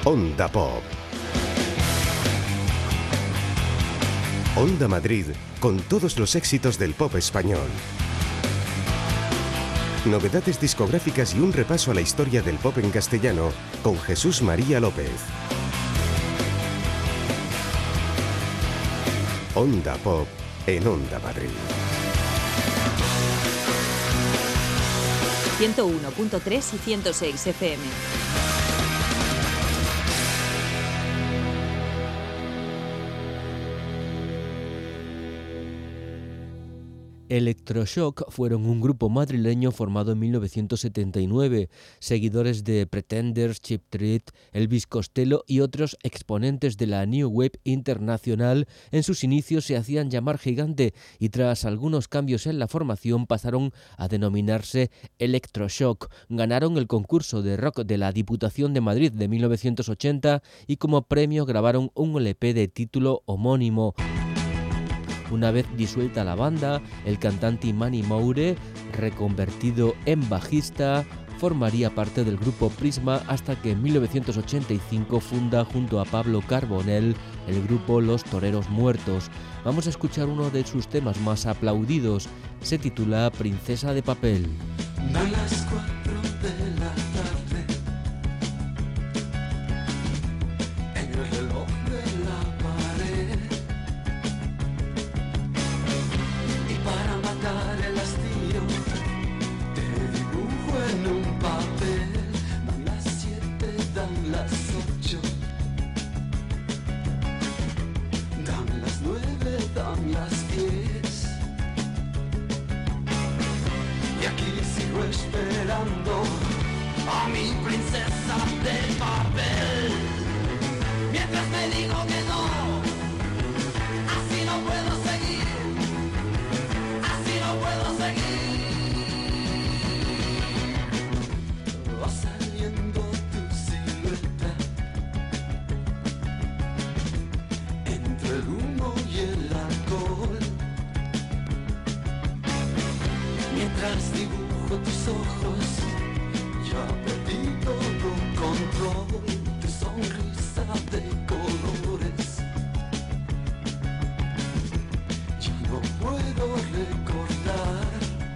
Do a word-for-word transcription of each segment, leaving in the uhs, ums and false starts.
Onda Pop. Onda Madrid, con todos los éxitos del pop español. Novedades discográficas y un repaso a la historia del pop en castellano con Jesús María López. Onda Pop en Onda Madrid. ciento uno punto tres y ciento seis F M. Electroshock fueron un grupo madrileño formado en mil novecientos setenta y nueve, seguidores de Pretenders, Cheap Trick, Elvis Costello y otros exponentes de la New Wave internacional. En sus inicios se hacían llamar Gigante y tras algunos cambios en la formación pasaron a denominarse Electroshock. Ganaron el concurso de rock de la Diputación de Madrid de mil novecientos ochenta y como premio grabaron un L P de título homónimo. Una vez disuelta la banda, el cantante Mani Moure, reconvertido en bajista, formaría parte del grupo Prisma hasta que en mil novecientos ochenta y cinco funda junto a Pablo Carbonell el grupo Los Toreros Muertos. Vamos a escuchar uno de sus temas más aplaudidos. Se titula Princesa de Papel. A las cuatro de la tarde, en el reloj de la pared, y para matar el hastío te dibujo en un papel. Dan las siete, dan las ocho, dan las nueve, dan las diez, y aquí sigo esperando a mi princesa de papel. Mientras me digo que no, así no puedo seguir, así no puedo seguir. Va saliendo tu silueta entre el humo y el alcohol. Mientras dibujo tus ojos, ya perdí todo control. Tu sonrisa de colores, ya no puedo recordar.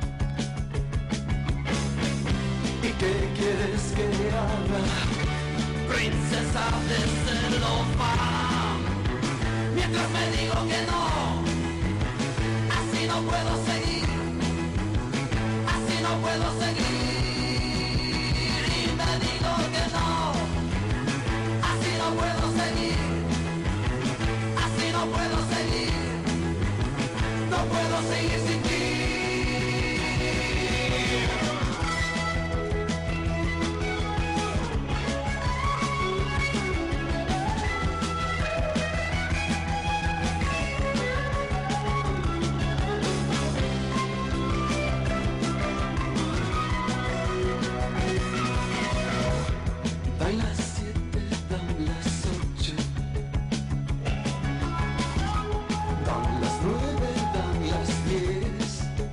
¿Y qué quieres que haga, princesa de celofán? Mientras me digo que no, así no puedo seguir, así no puedo seguir. Y me digo que no, así no puedo seguir, así no puedo seguir, no puedo seguir sin ti. Dan las siete, dan las ocho, dan las nueve, dan las diez,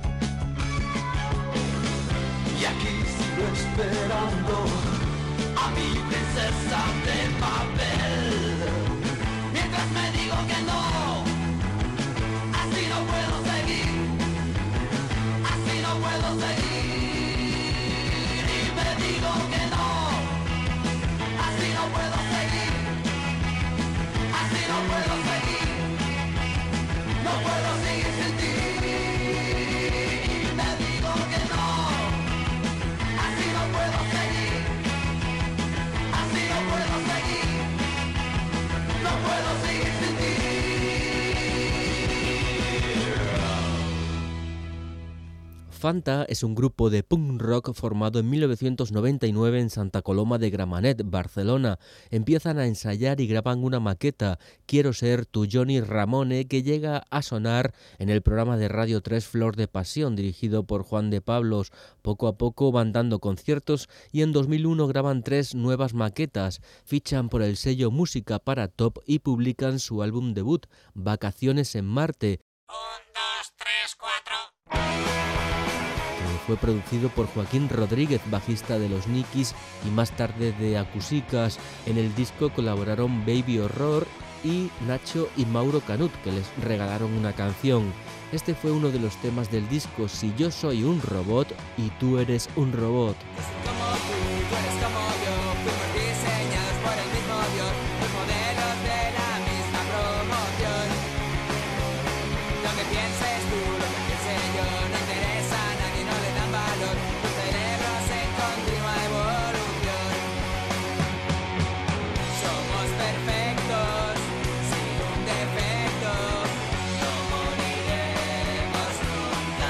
y aquí sigo esperando a mi princesa de papel. Mientras me digo que no, así no puedo seguir, así no puedo seguir. Y me digo que no, así no puedo seguir, así no puedo seguir, no puedo seguir sin ti. Y me digo que no, así no puedo seguir, así no puedo seguir, no puedo seguir sin ti. Fanta es un grupo de punk rock formado en mil novecientos noventa y nueve en Santa Coloma de Gramenet, Barcelona. Empiezan a ensayar y graban una maqueta, Quiero ser tu Johnny Ramone, que llega a sonar en el programa de Radio tres Flor de Pasión, dirigido por Juan de Pablos. Poco a poco van dando conciertos y en dos mil uno graban tres nuevas maquetas, fichan por el sello Música para Top y publican su álbum debut, Vacaciones en Marte. Un, dos, tres, cuatro. Fue producido por Joaquín Rodríguez, bajista de Los Nikis y más tarde de Acúsicas. En el disco colaboraron Baby Horror y Nacho y Mauro Canut, que les regalaron una canción. Este fue uno de los temas del disco Si yo soy un robot y tú eres un robot. Como tú, tú eres como yo, fuimos diseñados por el mismo Dios, los modelos de la misma promoción. Lo que pienses tú, lo que piense yo, no interesa a nadie, no le dan valor, tus cerebros en continua evolución. Somos perfectos, sin un defecto, no moriremos nunca.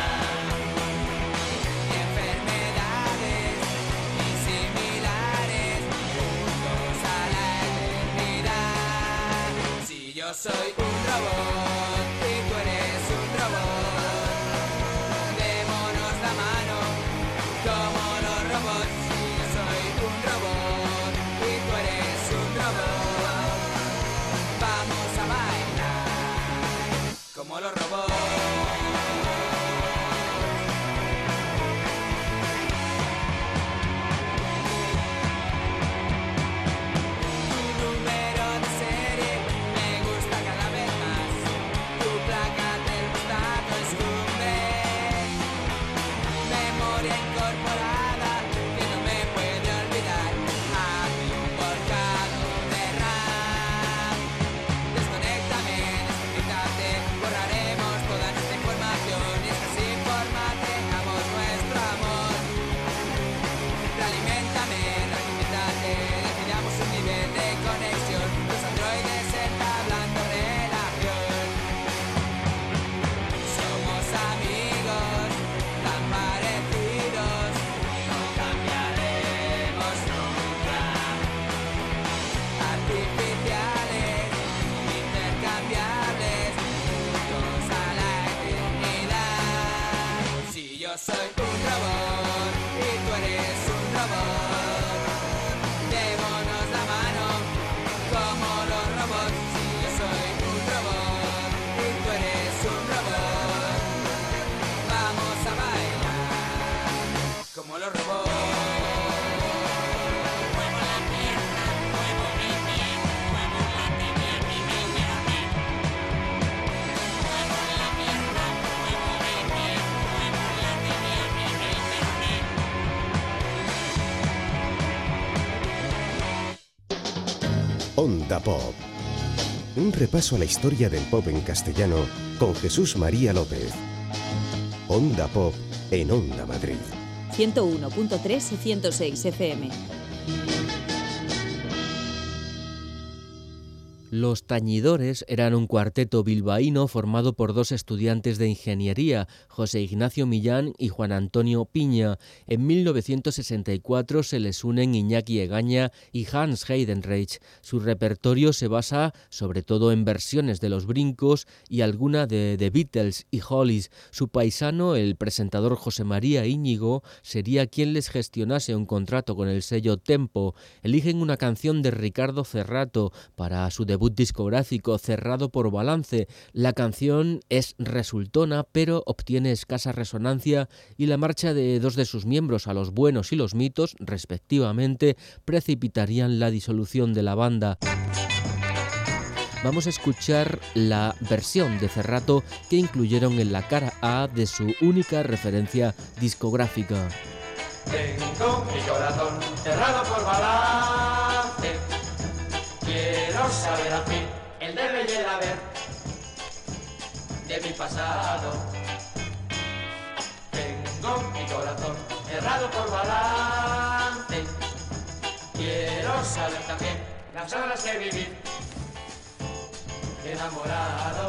Ni enfermedades, ni similares, juntos a la eternidad. Si yo soy un robot y tú eres un robot, démonos la mano como los robots. Si yo soy un robot y tú eres un robot, vamos a bailar como los robots. Tu número de serie me gusta cada vez más. Tu placa del costado es Hyundai. Memoria incorporada que no me puede olvidar. Hazme un volcado de RAM. Desconéctame, desconectate, borraremos toda nuestra información y es que así formateamos nuestro amor. Realiméntame, realiméntate, definamos un nivel de conexión. Los androides entablando relación. Somos amigos, tan parecidos, no cambiaremos nunca. Artificiales, intercambiables, juntos a la eternidad. Si yo soy un robot y tú eres un robot, démonos la mano como los robots. Si yo soy un robot y tú eres un robot, vamos a bailar como los robots. Muevo la pierna, muevo mi pie, muevo la tibia, mi mi mi mi. Muevo la pierna, muevo mi pie, muevo la tibia, mi mi mi mi. Onda Pop. Un repaso a la historia del pop en castellano con Jesús María López. Onda Pop en Onda Madrid. ciento uno punto tres y ciento seis F M. Los Tañidores eran un cuarteto bilbaíno formado por dos estudiantes de ingeniería, José Ignacio Millán y Juan Antonio Piña. En mil novecientos sesenta y cuatro se les unen Iñaki Egaña y Hans Heidenreich. Su repertorio se basa sobre todo en versiones de Los Brincos y alguna de The Beatles y Hollies. Su paisano, el presentador José María Íñigo, sería quien les gestionase un contrato con el sello Tempo. Eligen una canción de Ricardo Cerrato para su debut discográfico, Cerrado por Balance. La canción es resultona, pero obtiene escasa resonancia y la marcha de dos de sus miembros a Los Buenos y Los Mitos, respectivamente, precipitarían la disolución de la banda. Vamos a escuchar la versión de Cerrato que incluyeron en la cara A de su única referencia discográfica. Tengo mi corazón cerrado por balance. Quiero saber al fin el debe y el haber de mi pasado. Tengo mi corazón cerrado por balance. Quiero saber también las horas que viví enamorado,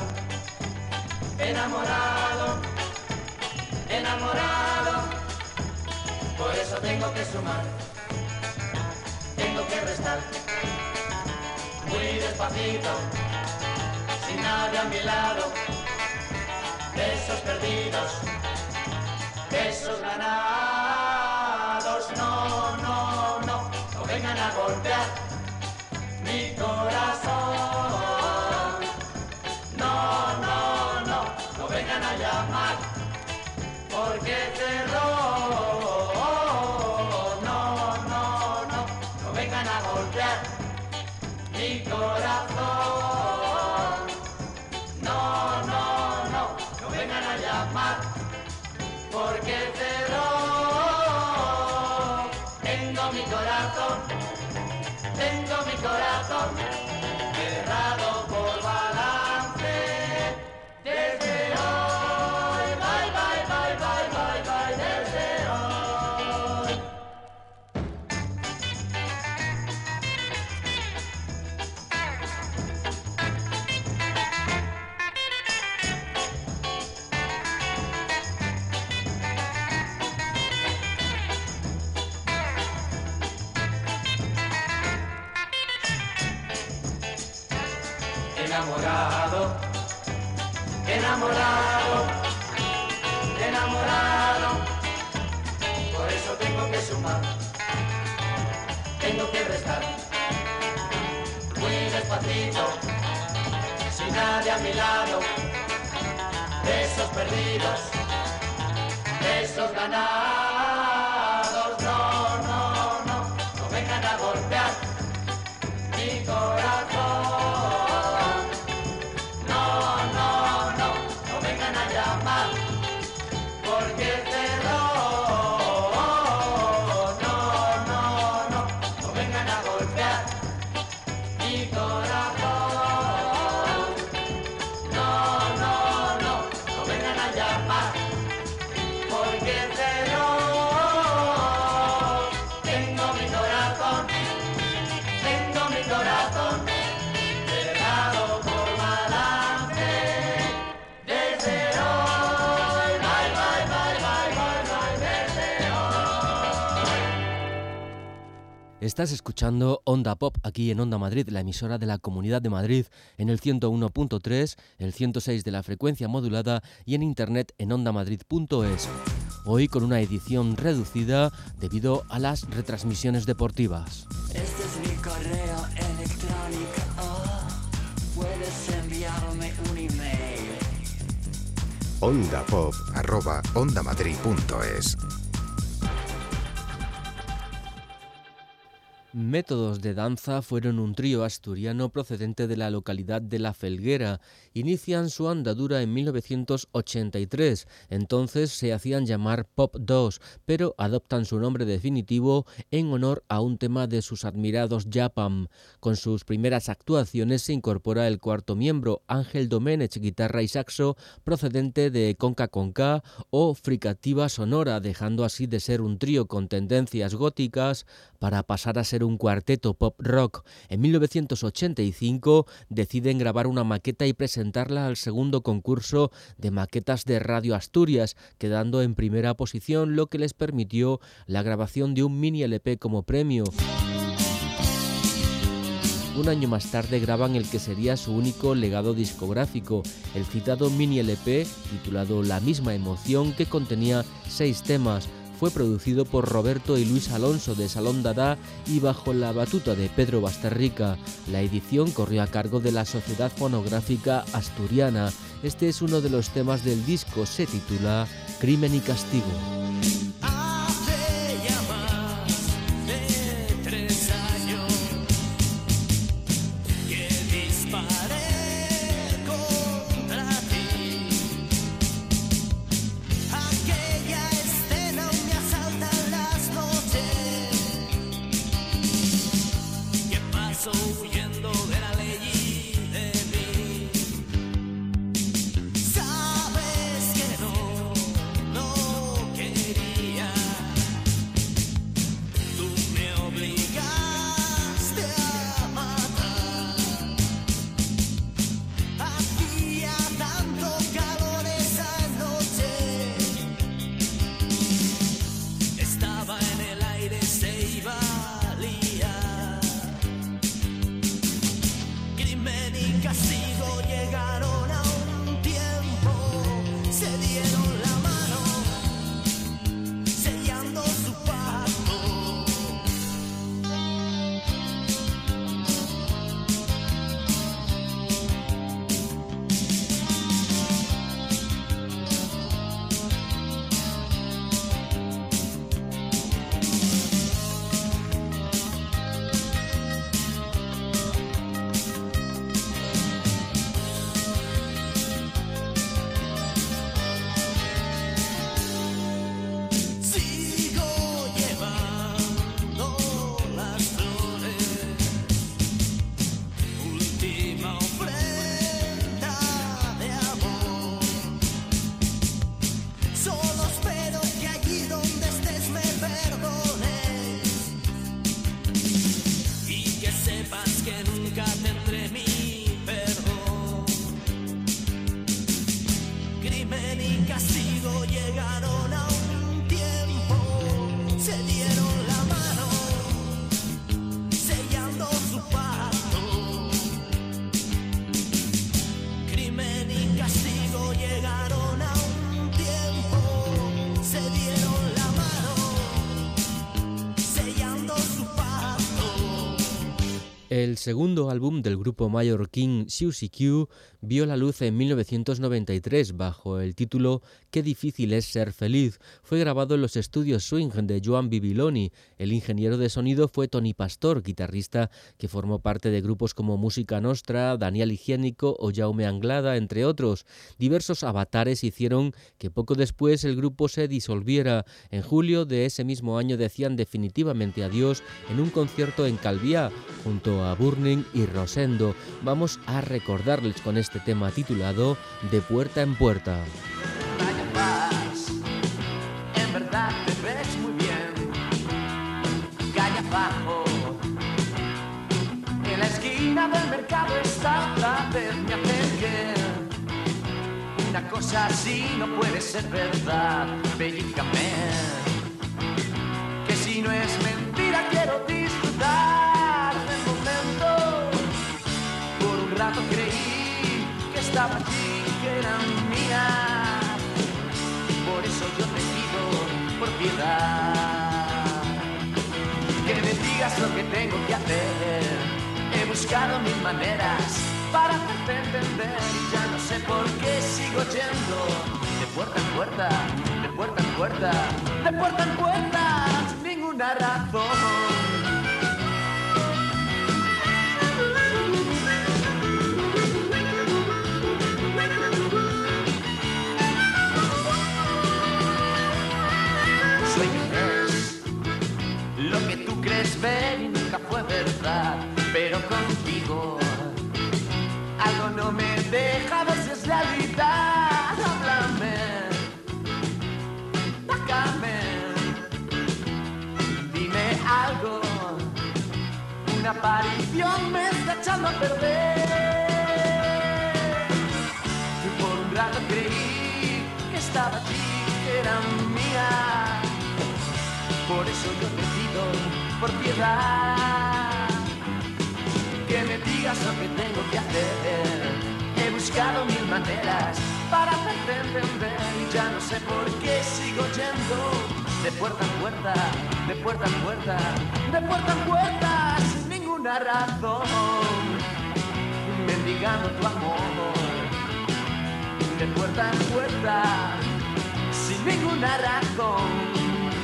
enamorado, enamorado. Por eso tengo que sumar, tengo que restar, muy despacito, sin nadie a mi lado. Besos perdidos, besos ganados. No, no, no, no vengan a golpear mi corazón. No, no, no, no vengan a llamar, porque cerró. mi corazón. No, no, no, no vengan a llamar, porque cerró. Tengo mi corazón, tengo mi corazón cerrado por balance. Desde hoy, bye, bye, bye, bye, bye, bye, desde hoy. Enamorado, enamorado, enamorado, por eso tengo que sumar, tengo que restar, muy despacito, sin nadie a mi lado, besos perdidos, besos ganados, no, no, no, no vengan a golpear mi corazón. Porque cerró, no, no, no, no vengan a golpear mi corazón. No, no, no, no vengan a llamar, porque cerró. Tengo mi corazón, tengo mi corazón cerrado por balance. Desde hoy, bye, bye, bye, bye, bye, bye, desde hoy. Estás escuchando Onda Pop aquí en Onda Madrid, la emisora de la Comunidad de Madrid, en el ciento uno punto tres, el ciento seis de la frecuencia modulada y en internet en ondamadrid punto es. Hoy con una edición reducida debido a las retransmisiones deportivas. Este es mi correo electrónico, oh, puedes enviarme un email. ondapop arroba ondamadrid punto es. Métodos de Danza fueron un trío asturiano procedente de la localidad de La Felguera. Inician su andadura en mil novecientos ochenta y tres, entonces se hacían llamar Pop dos, pero adoptan su nombre definitivo en honor a un tema de sus admirados Japan. Con sus primeras actuaciones se incorpora el cuarto miembro, Ángel Domenech, guitarra y saxo, procedente de Conca Conca o Fricativa Sonora, dejando así de ser un trío con tendencias góticas para pasar a ser un cuarteto pop rock. En mil novecientos ochenta y cinco deciden grabar una maqueta y presentarla al segundo concurso de maquetas de Radio Asturias, quedando en primera posición, lo que les permitió la grabación de un mini L P como premio. Un año más tarde graban el que sería su único legado discográfico, el citado mini L P titulado La misma emoción, que contenía seis temas. Fue producido por Roberto y Luis Alonso de Salón Dada y bajo la batuta de Pedro Bastarrica. La edición corrió a cargo de la Sociedad Fonográfica Asturiana. Este es uno de los temas del disco, se titula Crimen y Castigo. Huyendo de la ley y de mí. Sabes que no, no quería. Tú me obligaste a matar. Hacía tanto calor esa noche. Estaba en el aire, se iba a liar. Crimen y castigo llegaron a un tiempo, se dieron la mano, sellando su pacto. El segundo álbum del grupo mallorquín Siouxsie Q vio la luz en mil novecientos noventa y tres bajo el título Qué difícil es ser feliz. Fue grabado en los estudios Swing de Joan Bibiloni. El ingeniero de sonido fue Toni Pastor, guitarrista que formó parte de grupos como Música Nostra, Daniel Higiénico o Jaume Anglada, entre otros. Diversos avatares hicieron que poco después el grupo se disolviera. En julio de ese mismo año decían definitivamente adiós en un concierto en Calviá, junto a Burning y Rosendo. Vamos a recordarles con este tema titulado De puerta en puerta. Vaya vas, en verdad te ves muy bien. Calle abajo, en la esquina del mercado está otra vez me acerqué. Una cosa así no puede ser verdad, pellícame. Que si no es mentira quiero disfrutar del momento. Por un rato creí que estaba aquí, que era mía. Por eso yo te pido por piedad que me digas lo que tengo que hacer. He buscado mil maneras para hacerte entender y ya no sé por qué sigo yendo de puerta en puerta, de puerta en puerta, de puerta en puerta, sin ninguna razón. Lo que tú crees ver y nunca fue verdad, pero contigo algo no me deja ver si es realidad. Háblame, tócame, dime algo. Una aparición me está echando a perder. Yo por un rato creí que estaba aquí, que era mía. Por eso yo te pido, por piedad, que me digas lo que tengo que hacer. He buscado mil maneras para hacerte entender y ya no sé por qué sigo yendo de puerta en puerta, de puerta en puerta, de puerta en puerta, sin ninguna razón, mendigando tu amor, de puerta en puerta, sin ninguna razón.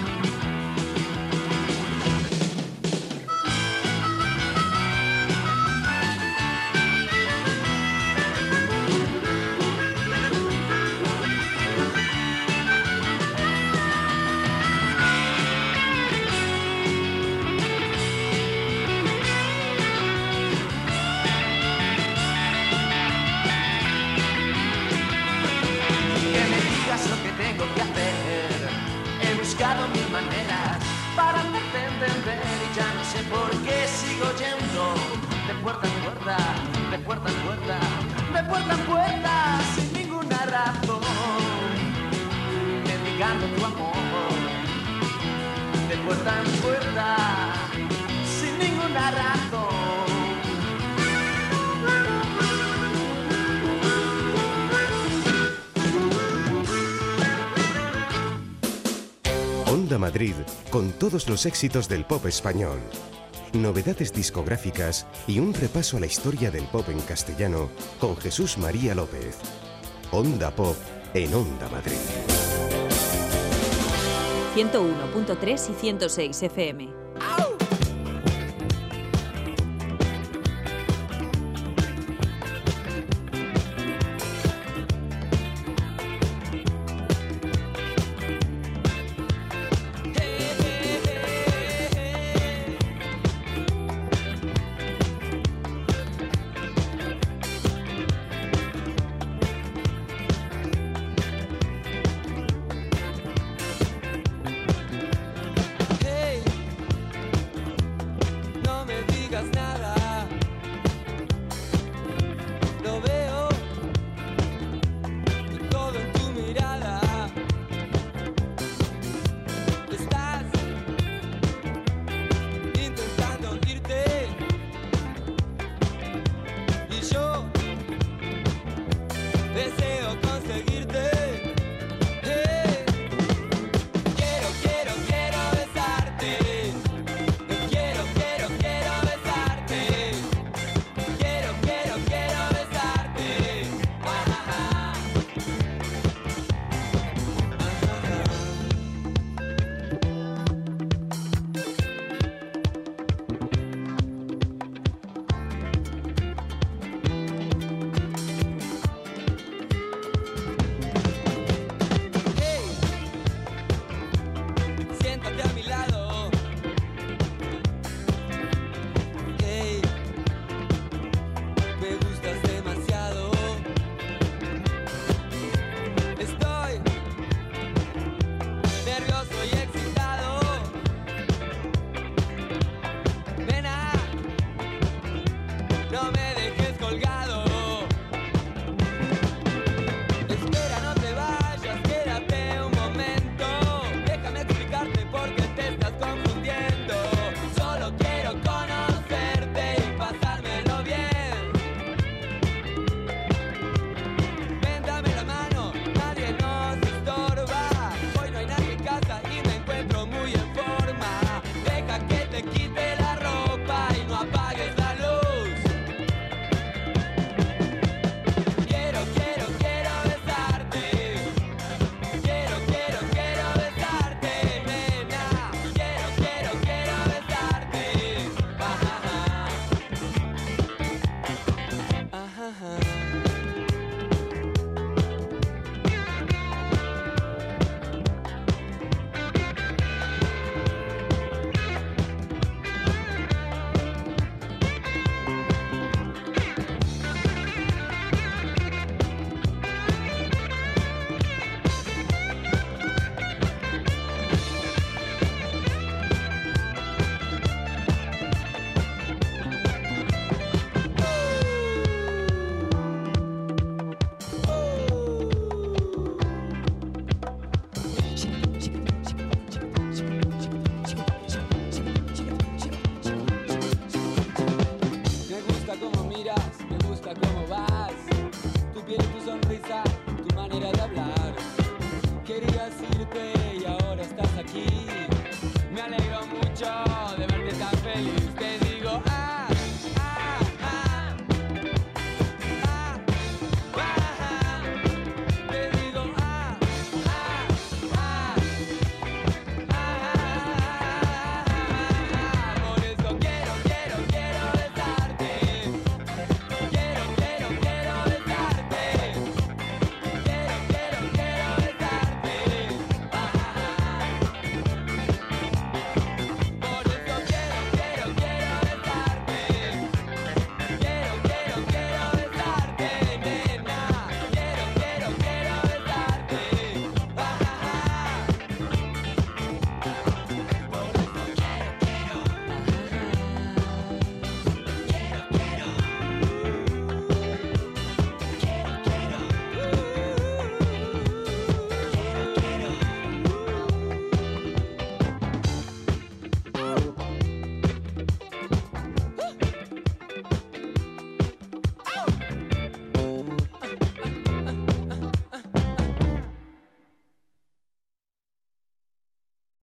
Mil maneras para hacerte entender y ya no sé por qué sigo yendo de puerta en puerta, de puerta en puerta, de puerta en puerta, sin ninguna razón, mendigando tu amor, de puerta en puerta, sin ninguna razón. Onda Madrid, con todos los éxitos del pop español, novedades discográficas y un repaso a la historia del pop en castellano con Jesús María López. Onda Pop en Onda Madrid. ciento uno punto tres y ciento seis F M. job.